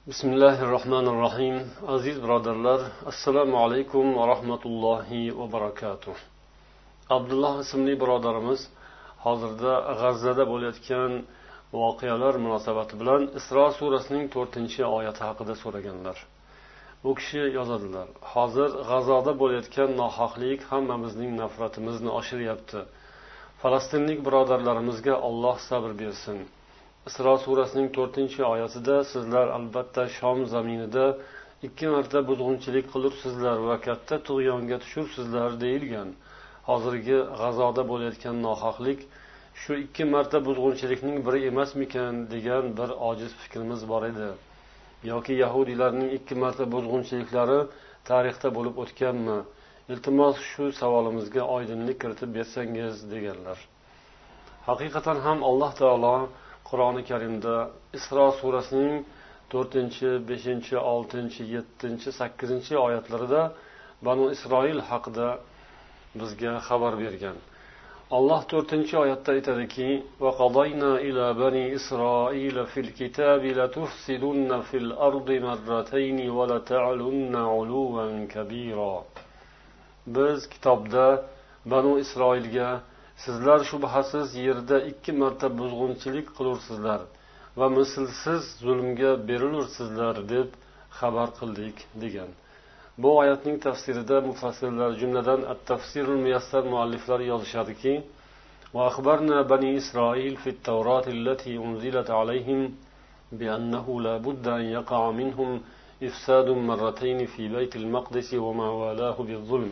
Bismillahirrohmanirrohim. Aziz birodarlar, assalomu alaykum va rahmatullohi va barakatuh. Abdulloh ismli birodarimiz hozirda G'azzada bo'layotgan voqealar munosabati bilan Isro surasining 4-oyati haqida so'raganlar. Bu kishi yozadilar: hozir G'azzoda bo'layotgan nohaqlik hammamizning nafratimizni oshiryapti. Falastinlik birodarlarimizga Alloh sabr bersin. Isro surasining 4-oyatida sizlar albatta Shom zaminida 2 marta buzg'unchilik qilursizlar va katta tug'yonga tushursizlar deyilgan. Hozirgi G'azzoda bo'layotgan nohaqlik shu 2 marta buzg'unchilikning biri emasmikan degan bir ojiz fikrimiz bor edi. Yoki yahudiylarning 2 marta buzg'unchiliklari tarixda bo'lib o'tganmi? Iltimos shu savolimizga oydinlik kiritib bersangiz deganlar. Haqiqatan ham Alloh taolo Qur'oni Karimda Isro surasining 4, 5, 6, 7, 8-oyatlarida Banu Isroil haqida bizga xabar bergan. Alloh 4-oyatda aytadiki: "Va qadayna ila bani Isroila fil kitabi la tufsidunna fil ardi marratayn va la ta'lunna 'uluwan kabira." Biz kitobda Banu Isroilga sizlar shubhasiz yerda 2 marta buzg'unchilik qilursizlar va mislsiz zulmga berilursizlar deb xabar qildik degan. Bu oyatning tafsirida mufassirlar jumladan At-Tafsirul Muyassar mualliflar yozishadiki: "Va akhbarna bani Isroil fi at-Tawrat allati unzilat alayhim bi annahu la budda an yaqa'a minhum ifsadun marratayn fi Baytil Maqdis wa ma walahu biz-zulm."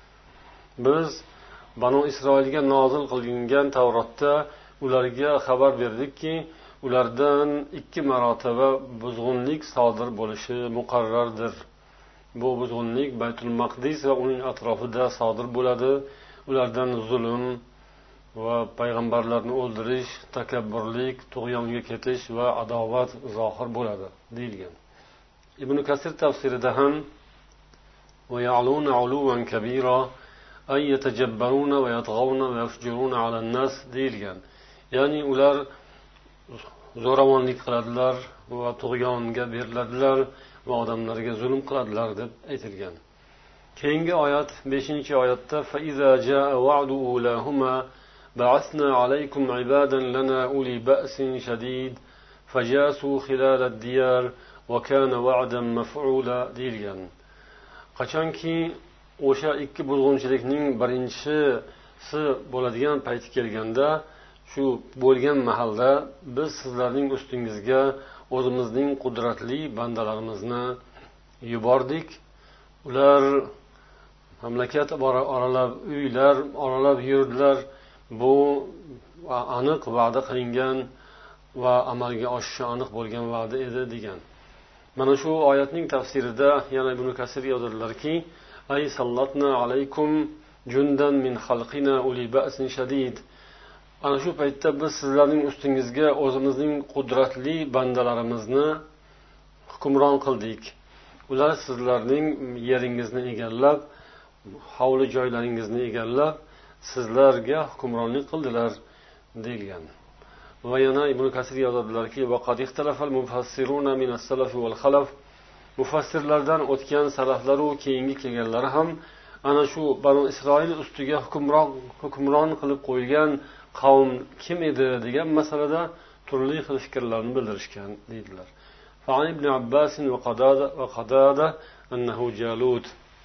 Biz Banu Isroilga nozil qilingan Tavrotda ularga xabar berdikki, ulardan 2 marotaba buzg'unlik sodir bo'lishi muqarrardir. Bu buzg'unlik Baytul Maqdis va uning atrofida sodir bo'ladi. Ulardan zulm va payg'ambarlarni o'ldirish, takabburlik, tug'yonga ketish va adovat zohir bo'ladi deyilgan. Ibn Kasir tafsirida ham "Va ya'luna 'uluwan kabira ay yatajabbaruna va yatg'awna va yafjuruna 'alan nas" deyilgan. Ya'ni ular zo'ravonlik qiladilar va tug'yonga beriladilar va odamlarga zulm qiladilar deb aytilgan. Keyingi oyat 5-oyatda "Fa iza jaa wa'du ulahuma ba'athna 'alaykum 'ibadan lana uli ba'sin shadid fajasu khilal ad-diyar va kana wa'dan maf'ula" deyilgan. Qachonki o'sha 2 buzg'unchilikning birinchisi bo'ladigan payti kelganda, shu bo'lgan mahalda biz sizlarning ustingizga o'zimizning qudratli bandalarimizni yubordik. Ular mamlakat oralab, uylar oralab yurdilar. Bu aniq va'da qilingan va amalga oshishi aniq bo'lgan va'da edi degan. Mana shu oyatning tafsirida yana Ibn Kasir yozadilarki: "Ay sallatna alaykum jundan min xalqina uli ba'sin shadid." Ana shu paytda biz sizlarning ustingizga o'zimizning qudratli bandalarimizni hukmron qildik. Ular sizlarning yeringizni egallab, hovli joylaringizni egallab, sizlarga hukmronlik qildilar deyilgan. Va yana Ibn Kasir yozadilarki: "Va qad ixtalafal mufassiruna min as-salaf wal khalaf." Mufassirlardan o'tgan salaflar va keyingi kelganlar ham ana shu Banu Isroil ustiga hukmron qilib qo'yilgan qavm kim edi degan masalada turli xil fikrlarni bildirishgan deydilar. Fa'an ibn Abbas va Qatada annahu Jalut.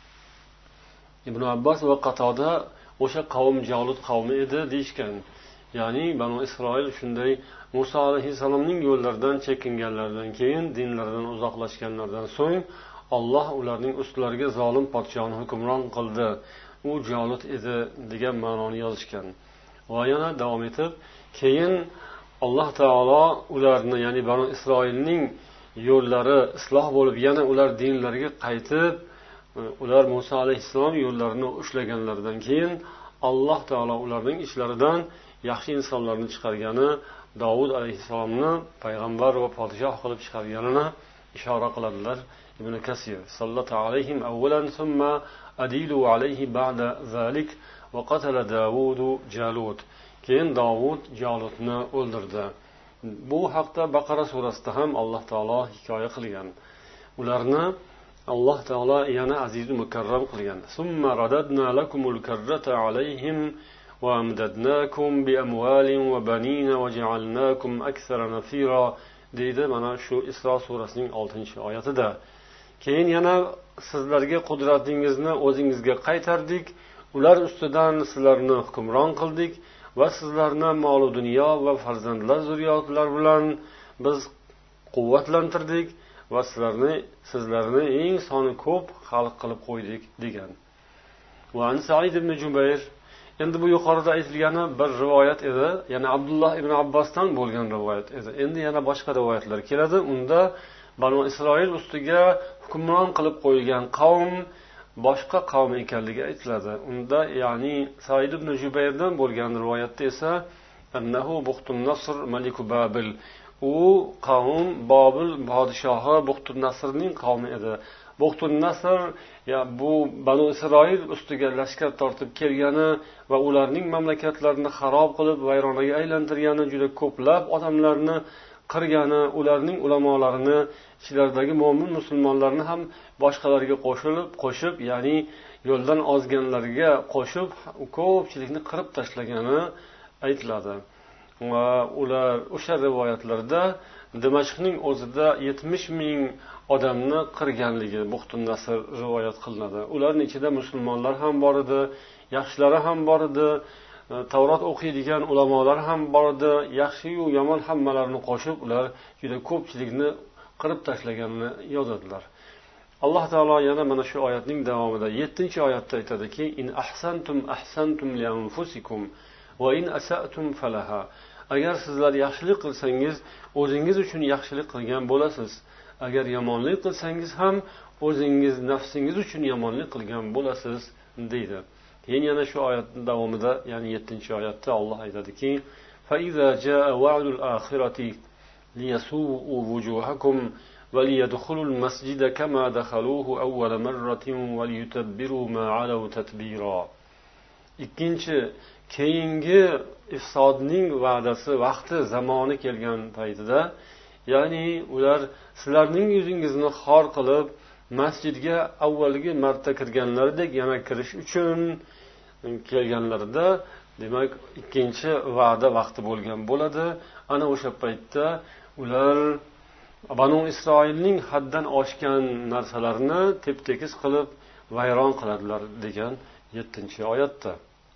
Ibn Abbas va Qatada o'sha qavm Jalut qavmi edi deyshgan. Ya'ni Banu Isroil shunday Musa alayhisalomning yo'llaridan chekinganlardan keyin, dinlaridan uzoqlashganlardan so'ng Alloh ularning ustlariga zolim podshoni hukmron qildi. U Jalut edi degan ma'noni yozishgan. Va yana davom etib, keyin Alloh taolo ularni, ya'ni Banu Isroilning yo'llari isloh bo'lib, yana ular dinlariga qaytib, ular Musa alayhisalom yo'llarini ushlaganlaridan keyin Alloh taolo ularning ichlaridan yaxshi insonlarni chiqargani, Davud alayhisalomni payg'ambar va podshoh qilib chiqarganini ishora qiladilar. Ibn Kasir sallata alayhim awwalan thumma adilu alayhi ba'da zalik va qatala Davud Jalut. Keyin Davud Jalutni o'ldirdi. Bu haqda Baqara surasida ham Alloh taolo hikoya qilgan. Ularni Alloh taolo yana aziz va mukarram qilgan. Summa radadna lakumul karrata alayhim va amdadnakum bi amwalin va banina va ja'alnakum aktsara nafira deydi mana shu Isro surasining 6-oyatida. Keyin yana sizlarga qudratingizni o'zingizga qaytardik, ular ustidan sizlarni hukmron qildik va sizlarni mol va dunyo va farzandlar zurriyotlar bilan biz quvvatlantirdik va sizlarni eng soni ko'p xalq qilib qo'ydik degan. Va an Sa'id ibn Jubayr, endi bu yuqorida aytilgani bir rivoyat edi, ya'ni Abdulloh ibn Abbosdan bo'lgan rivoyat edi. Endi yana boshqa rivoyatlar keladi. Unda Banu Isroil ustiga hukmron qilib qo'yilgan qavm boshqa qavm ekanligi aytiladi. Unda ya'ni Sa'id ibn Jubayrdan bo'lgan rivoyatda esa annahu Buxtun Nasr malik Babil, u qavm Bobil podshohi Buxtun Nasrning qavmi edi. Buxtun Nasr bu Banu Isroil ustiga lashkar tortib kelgani va ularning mamlakatlarini xarob qilib vayronaga aylantirgani, juda ko'plab odamlarni qirgani, ularning ulamolarini, ichlaridagi mo'min musulmonlarni ham boshqalarga qo'shib, ya'ni yo'ldan ozganlarga qo'shib ko'pchilikni qirib tashlagani aytiladi. Va ular o'sha rivoyatlarda Damashqning o'zida 70 ming odamni qirganligi Buxtun Nasr rivoyat qilinadi. Ularning ichida musulmonlar ham bor edi, yaxshilari ham bor edi, Tavrot o'qiydigan ulamolar ham bor edi, yaxshi-yu yomon hammalarini qo'shib ular juda ko'pchilikni qirib tashlaganini yozadilar. Alloh taolo yana mana shu oyatning davomida 7-oyatda aytadiki: "In ahsantum ahsantum li anfusikum va in asa'tum falaha." Agar sizlar yaxshilik qilsangiz, o'zingiz uchun yaxshilik qilgan bo'lasiz. Agar yomonlik qilsangiz ham o'zingiz nafsingiz uchun yomonlik qilgan bo'lasiz deydi. Keyin yana shu oyatning davomida, ya'ni 7-oyatda Alloh aytadiki: "Fa iza jaa wa'dul akhirati liyasu'u wujuhakum va liyadkhulul masjida kama dakhaluhu awwal marratin va liyutabbiru ma 'alaw tatbira." Ikkinchi, keyingi ifsodning va'dasi, vaqti, zamoni kelgan paytida, ya'ni ular sizlarning yuzingizni xor qilib masjidga avvalgi marta kirganlaridek yana kirish uchun kelganlarida, demak ikkinchi va'da vaqti bo'lgan bo'ladi. Ana o'sha paytda ular Banu Isroilning haddan oshgan narsalarni tep-tekis qilib vayron qiladilar degan 7-oyatda.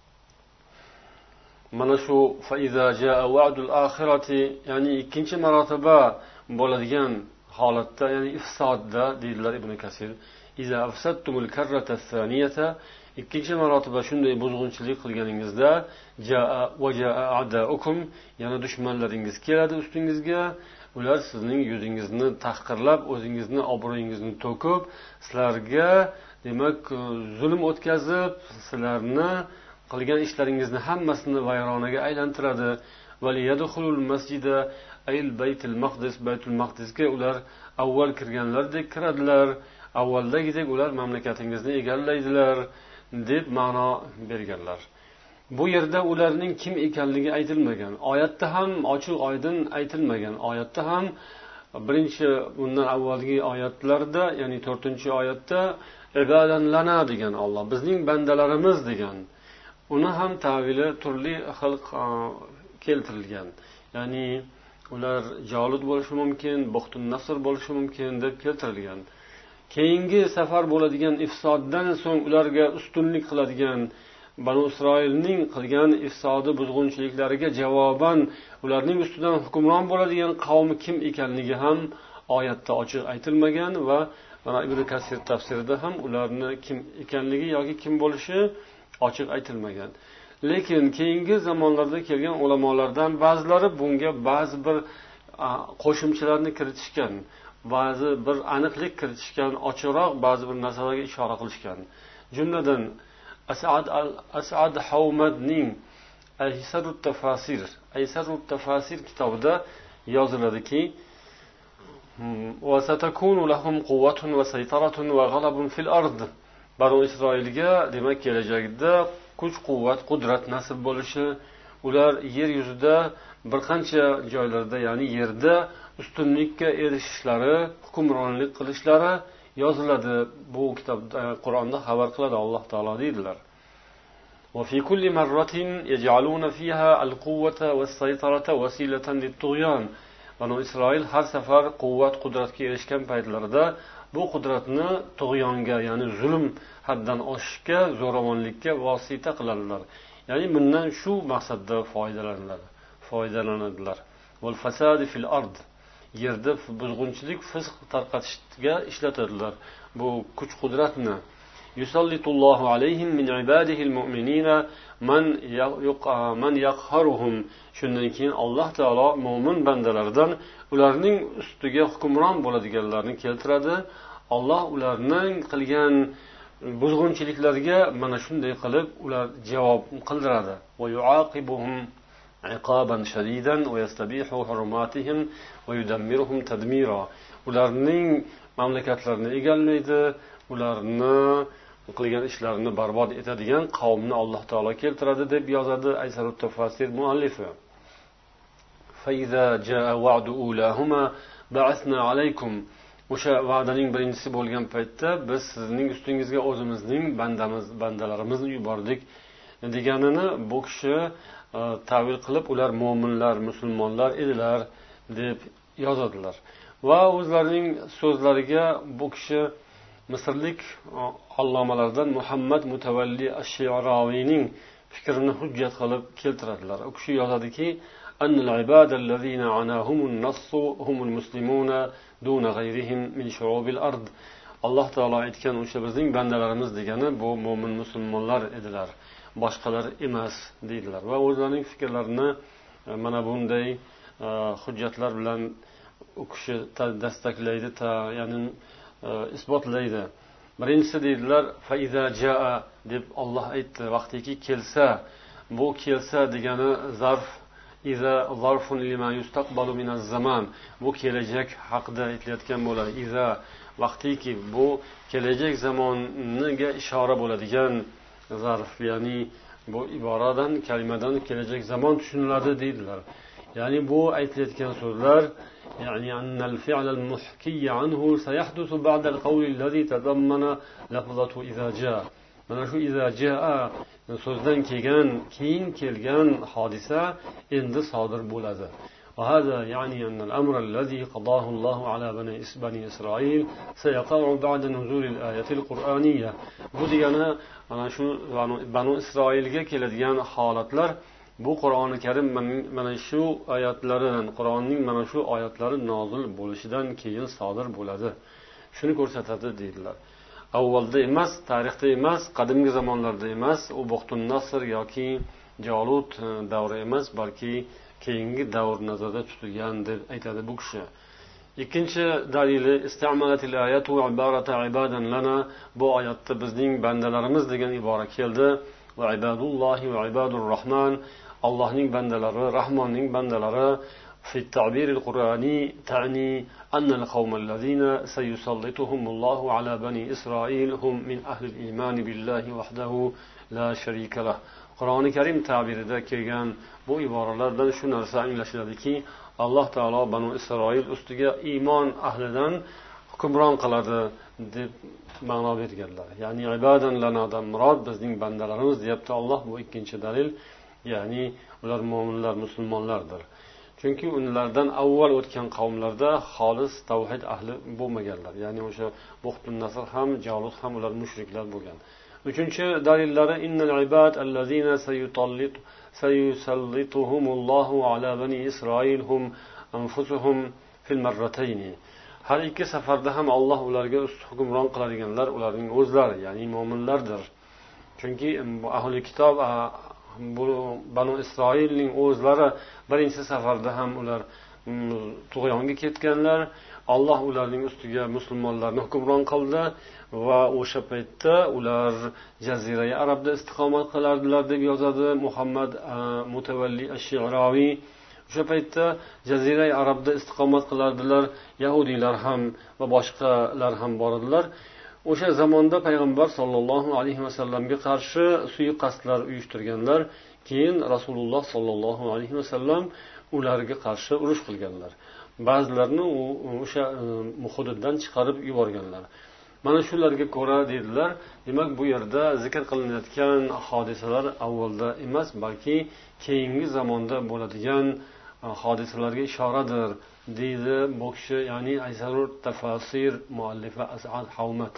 Mana shu fa iza jaa wa'dul akhirati, ya'ni ikkinchi marotaba bo'ladigan holatda, ya'ni ifsodda deydilar Ibn Kasir. Iza afsadtumul karrata thaniyata, ikkinchi marotaba shunday buzg'unchilik qilganingizda, jaa va jaa a'daukum, yana dushmanlaringiz keladi ustingizga, ular sizning yuzingizni tahqirlab, o'zingizni obro'yingizni to'kib, sizlarga demak zulm o'tkazib, sizlarni qilgan ishlaringizni hammasini vayronaga aylantiradi. Valiyadkhulul masjida ayl baytul maqdis, baytul maqdisga ular avval kirganlardek kiradilar, avvaldagidek ular mamlakatingizni egallaydilar deb ma'no berganlar. Bu yerda ularning kim ekanligi aytilmagan. Oyatda ham ochiq oydin aytilmagan. Oyatda ham birinchi bundan avvalgi oyatlarda, ya'ni 4-oyatda ibadan lana degan Alloh, bizning bandalarimiz degan. Uni ham ta'vili turli xil keltirilgan. Ya'ni ular Jalud bo'lishi mumkin, Buxtun Nasr bo'lishi mumkin deb keltirilgan. Keyingi safar bo'ladigan ifsoddan so'ng ularga ustunlik qiladigan Banu Isroilning qilgan ifsodi buzg'unchiliklariga javoban ularning ustidan hukmron bo'ladigan qavmi kim ekanligi ham oyatda ochiq aytilmagan va mana Ibn Kasir tafsirida ham ularni kim ekanligi yoki kim bo'lishi ochiq aytilmagan. Lekin keyingi zamonlarda kelgan ulamolardan ba'zilari bunga ba'zi bir qo'shimchalarni kiritishgan, ba'zi bir aniqlik kiritishgan, ochiqroq ba'zi bir narsalarga ishora qilishgan. Jumladan As'ad Hawmadning Aysarut Tafasir kitobida yoziladiki: "Va satakunu lahum quwwatun va saytaratun va g'alabun fil ard." Banu Isroilga demak kelajakda kuch-quvvat, qudrat nasib bo'lishi, ular yer yuzida bir qancha joylarda, ya'ni yerda ustunlikka erishishlari, hukmronlik qilishlari yoziladi. Bu kitobda, Qur'onda xabar qiladi Alloh taolo deydilar. وفي كل مرة يجعلون فيها القوة والسيطرة وسيلة للطغيان. Banu Isroil har safar quvvat, qudratga erishgan paytlarida bu qudratni tug'yonga, ya'ni zulm haddan oshishga, zo'ravonlikka vosita qiladilar. Ya'ni bundan shu maqsadda foydalanadilar. Wal fasad fil ard. Yerda buzg'unchilik, fisq tarqatishga ishlatadilar bu kuch qudratni. Yusallitullohu alayhim min ibadihil mu'minina man yaqharuhum. Shundan keyin Alloh taolo mo'min bandalardan ularning ustiga hukmron bo'ladiganlarni keltiradi. Alloh ularning qilgan buzg'unchiliklarga mana shunday qilib ular javob qildiradi. Va yuaqibuhum iqaban shadidan va yastabihu hurumatihim va yudammiruhum tadmira. Ularning mamlakatlarini egallaydi, ularni qilgan ishlarini barbod etadigan qavmni Alloh taolo keltiradi deb yozadi Aysarut tafsir muallifi. Fa iza jaa wa'du ulahuma ba'athna alaykum. O'sha va'daning birinchisi bo'lgan paytda biz sizning ustingizga o'zimizning bandalarimizni yubordik deganini bu kishi ta'vil qilib, ular mo'minlar, musulmonlar edilar deb yozadilar. Va o'zlarining so'zlariga bu kishi Misrlik allomalardan Muhammad Mutavalli ash-Shi'raviyning fikrini hujjat qilib keltiradilar. U kishi yozadiki, annal ibadallazina anahumun nassu humul muslimuna duna ghayrihim min shu'ubil ard. Alloh taolo aytgan o'sha bizning bandalarimiz degani bu mo'min musulmonlar edilar, boshqalar emas deydilar. Va o'zlarining fikrlarini mana bunday hujjatlar bilan u kishi dastaklaydi, ya'ni isbotlaydi. Birinchisi deydilar, fa iza jaa deb Alloh aytdi, vaqtiki kelsa. Bu kelsa degani zarf, iza zarfun lima yustaqbalu min az-zaman. Bu kelajak haqida aytilayotgan bo'ladi. Iza vaqtiki, bu kelajak zamoniga ishora bo'ladigan zarf, ya'ni bu iboradan, kalimadan kelajak zamon tushuniladi deydilar. Ya'ni bu aytilayotgan so'zlar, ya'ni annal fi'lal muhkiy anhu sayahdusu ba'da al-qawl alladhi tadammana lafzatu idza jaa. Mana shu idza jaa so'zdan keyin kelgan hodisa endi sodir bo'ladi. Va hada ya'ni anna al-amr alladhi qadahu Alloh ala bani Isroil sayaqa'u ba'da nuzul al-ayati al-Qur'aniyya. Bu degani mana shu Banu Isroilga keladigan holatlar bu Qur'oni Karim mana shu oyatlaridan, Qur'onning mana shu oyatlari nozil bo'lishidan keyin sodir bo'ladi. Shuni ko'rsatadi deydilar. Avvalda emas, tarixda emas, qadimgi zamonlarda emas, u Buxtun Nasr yoki Jalut davri emas, balki keyingi davr nazarda tutilgan deb aytadi bu kishi. Ikkinchi dalili istamalatil ayatu ibarata ibadan lana. Bu oyatda bizning bandalarimiz degan ibora keldi. Va ibadullohi va ibadur rahman. Allohning bandalari, Rahmonning bandalari fi ta'bir al-Qur'ani ta'ni anna al-qawma allazina sayusallituhum Allahu ala bani Isroil hum min ahli al-iman billahi wahdahu la sharika lah. Qur'oni Karim ta'birida kelgan bu iboralardan shu narsa anglashiladiki, Alloh taolo Banu Isroil ustiga iymon ahlidan hukmron qiladi deb ma'no berganlar. Ya'ni ibadan lanadan murod bizning bandalarimiz deyapti Alloh. Bu ikkinchi dalil. Ya'ni ular mo'minlar, musulmonlardir. Chunki ulardan avval o'tgan qavmlarda xolis tavhid ahli bo'lmaganlar. Ya'ni o'sha Buxtun Nasr ham, Jalut ham ular mushriklar bo'lgan. Uchinchi dalillari innal ibad allazina sayusallituhumullohu ala bani Isroil hum anfusuhum fil marratayn. Har ikki safarda ham Alloh ularga hukmron qiladiganlar ularning o'zlari, ya'ni mo'minlardir. Chunki ahli kitob bu Banu Isroilning o'zlari birinchi safarda ham ular tug'yonga ketganlar. Alloh ularning ustiga musulmonlarni hukmron qildi va o'sha paytda ular Jazira Arabda istiqomat qilardilar deb yozadi Muhammad Mutavalli ash-Shi'raviy. O'sha paytda Jazira Arabda istiqomat qilardilar, yahudiylar ham va boshqalar ham bordilar. O'sha zamonda payg'ambar sollallohu alayhi vasallamga qarshi suiqasdlar uyushtirganlar. keyin rasululloh sollallohu alayhi vasallam ularga qarshi urush qilganlar. Ba'zilarini o'sha hududdan chiqarib yuborganlar. Mana shularga ko'ra dedilar, demak bu yerda zikr qilinayotgan hodisalar avvalda emas, balki keyingi zamonda bo'ladigan hodisalarga ishoradir, deydi bu kishi, ya'ni Aysarur Tafasir muallifi As'ad Hawmat.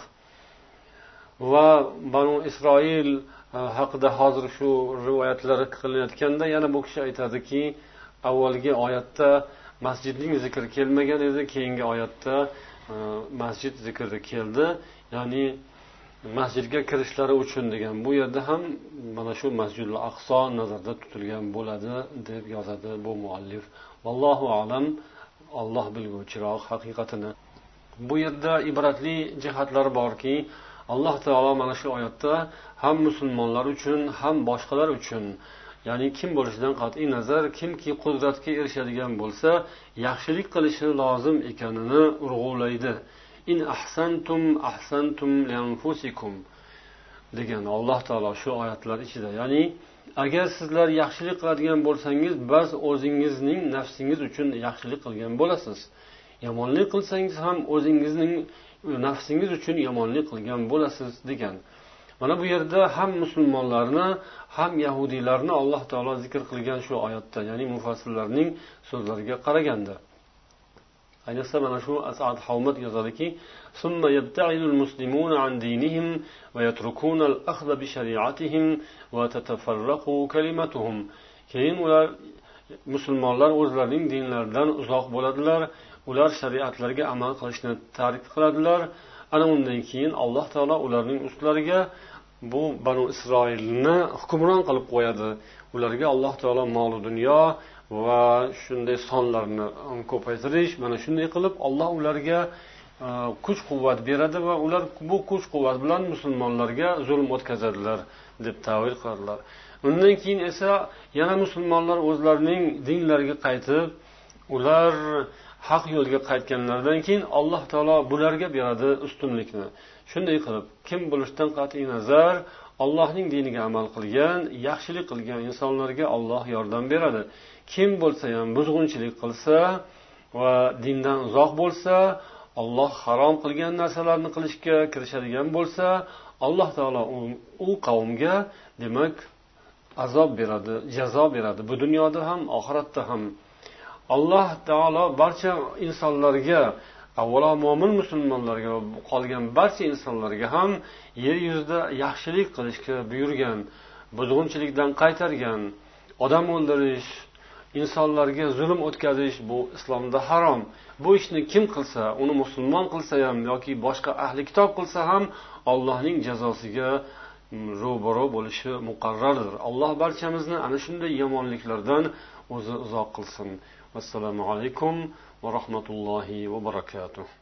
Va Banu Isroil haqida hozir shu rivoyatlar qilinayotganda yana bu kishi aytadiki, avvalgi oyatda masjidning zikri kelmagan edi, keyingi oyatda masjid zikri keldi, ya'ni masjidga kirishlari uchun degan. Bu yerda ham mana shu Masjidul Aqso nazarda tutilgan bo'ladi deb yozadi bu muallif. Vallohu alam, Alloh bilguvchiroq haqiqatini. Bu yerda ibratli jihatlar borki, Alloh taolo mana shu oyatda ham musulmonlar uchun, ham boshqalar uchun, ya'ni kim bo'lishidan qat'iy nazar, kimki qudratga erishadigan bo'lsa, yaxshilik qilishi lozim ekanini urg'ulaydi. In ahsantum ahsantum li anfusikum degan Alloh taolo shu oyatlar ichida. Ya'ni agar sizlar yaxshilik qiladigan bo'lsangiz, bas o'zingizning nafsingiz uchun yaxshilik qilgan bo'lasiz. Yomonlik qilsangiz ham o'zingizning nafsingiz uchun yomonlik qilgan bo'lasiz degan. Mana bu yerda ham musulmonlarni, ham yahudiylarni Alloh taolo zikr qilgan shu oyatda, ya'ni mufassirlarning so'zlariga qaraganda. Ayniqsa mana shu As'ad Hawmat yozadiki, "Summa yabta'ilu al-muslimuna 'an dinihim va yatrukuna al-akhdha bi shari'atihim va tatafarraqu kalimatuhum." Keyin ular musulmonlar o'zlarining dinlaridan uzoq bo'ladilar, ular shariatlarga amal qilishni tark qiladilar. Ana undan keyin Alloh taolo ularning ustlariga bu Banu Isroilni hukmron qilib qo'yadi. Ularga Alloh taolo mol dunyo va shunday sonlarni ko'paytirish, mana shunday qilib Alloh ularga kuch-quvvat beradi va ular bu kuch-quvvat bilan musulmonlarga zulm o'tkazadilar deb ta'vil qiladilar. Undan keyin esa yana musulmonlar o'zlarining dinlariga qaytib, ular haq yo'lga qaytganlaridan keyin Alloh taolo bularga beradi ustunlikni. Shunday qilib, kim bo'lishidan qat'iy nazar Allohning diniga amal qilgan, yaxshilik qilgan insonlarga Alloh yordam beradi. Kim bo'lsa ham buzg'unchilik qilsa va dindan uzoq bo'lsa, Alloh harom qilgan narsalarni qilishga kirishadigan bo'lsa, Alloh taolo u qavmga demak azob beradi, jazo beradi. Bu dunyoda ham, oxiratda ham. Alloh taolo barcha insonlarga, avvalo mo'min musulmonlarga, qolgan barcha insonlarga ham yer yuzida yaxshilik qilishga buyurgan, buzg'unchilikdan qaytargan. Odam o'ldirish, insonlarga zulm o'tkazish bu islomda harom. Bu ishni kim qilsa, uni musulmon qilsa ham yoki boshqa ahli kitob qilsa ham Allohning jazosiga ro'baro bo'lishi muqarrardir. Alloh barchamizni ana shunday yomonliklardan o'zi uzoq qilsin. Assalomu alaykum va rahmatullohi va barakatuh.